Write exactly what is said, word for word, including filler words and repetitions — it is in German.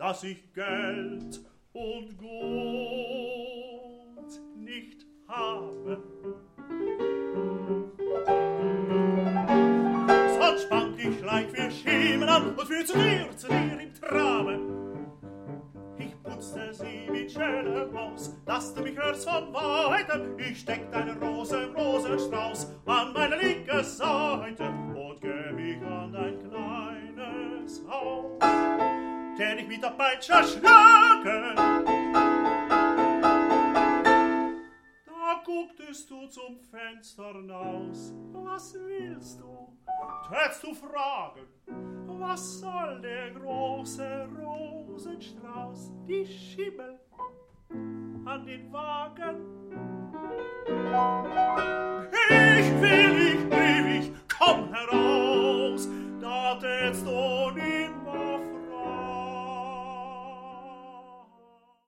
dass ich Geld und Gut nicht habe. Sonst spannt ich leicht für Schemen an und für zu dir, zu dir im Trame. Ich putzte sie mit schönem Haus, dass du mich hörst von Weitem. Ich steck deine Rose im Rosenstrauß an meine linke Seite und geh mich an dein kleines Haus, denn ich mit der Peitsche schlagen. Da gucktest du zum Fenster hinaus. Was willst du? Tätst du fragen, was soll der große Rosenstrauß, die Schimmel an den Wagen? Ich will, ich will, ich komm heraus, da tätst du nicht